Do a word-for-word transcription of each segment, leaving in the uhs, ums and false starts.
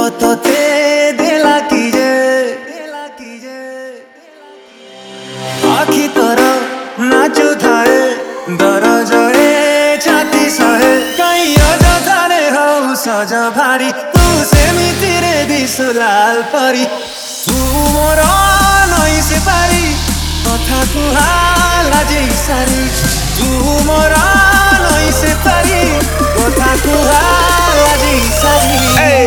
तोते देला कीजे आखी तर नाचु थाए दरजरे छाती सहे कहीं अजथारे हौ सज भारी तू सेमिति रे दिसु लाल परी तू मोर नैसे पारी कथा कुहाला जै सारी तू मोर नैसे पारी कथा कुहाला जै सारी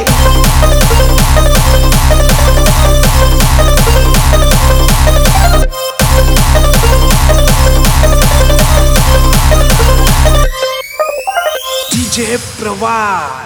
डीजे प्रवाद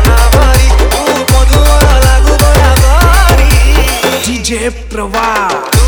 डीजे प्रवाद।